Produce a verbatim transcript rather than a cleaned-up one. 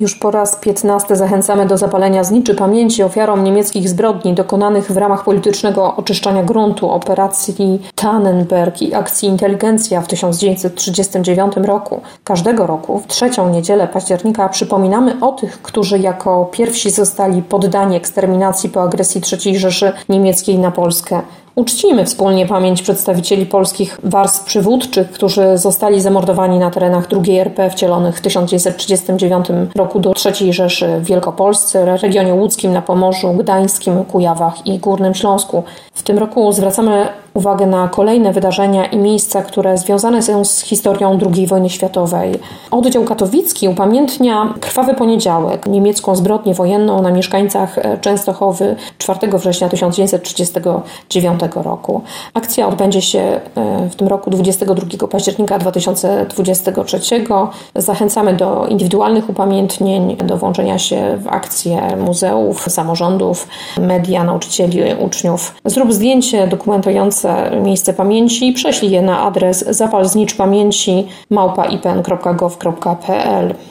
Już po raz piętnasty zachęcamy do zapalenia zniczy pamięci ofiarom niemieckich zbrodni dokonanych w ramach politycznego oczyszczania gruntu, operacji Tannenberg i akcji Inteligencja w tysiąc dziewięćset trzydziestym dziewiątym roku. Każdego roku w trzecią niedzielę października przypominamy o tych, którzy jako pierwsi zostali poddani eksterminacji po agresji trzeciej Rzeszy Niemieckiej na Polskę. Uczcijmy wspólnie pamięć przedstawicieli polskich warstw przywódczych, którzy zostali zamordowani na terenach drugiej R P wcielonych w tysiąc dziewięćset trzydziestym dziewiątym roku do trzeciej Rzeszy w Wielkopolsce, regionie łódzkim, na Pomorzu, Gdańskim, Kujawach i Górnym Śląsku. W tym roku zwracamy uwagę na kolejne wydarzenia i miejsca, które związane są z historią drugiej wojny światowej. Oddział katowicki upamiętnia Krwawy Poniedziałek, niemiecką zbrodnię wojenną na mieszkańcach Częstochowy czwartego września tysiąc dziewięćset trzydziestego dziewiątego roku. Akcja odbędzie się w tym roku dwudziestego drugiego października dwa tysiące dwudziestego trzeciego. Zachęcamy do indywidualnych upamiętnień, do włączenia się w akcje muzeów, samorządów, media, nauczycieli, uczniów. Zrób zdjęcie dokumentujące miejsce pamięci i prześlij je na adres zapalzniczpamięci małpa ipen kropka gov kropka pl.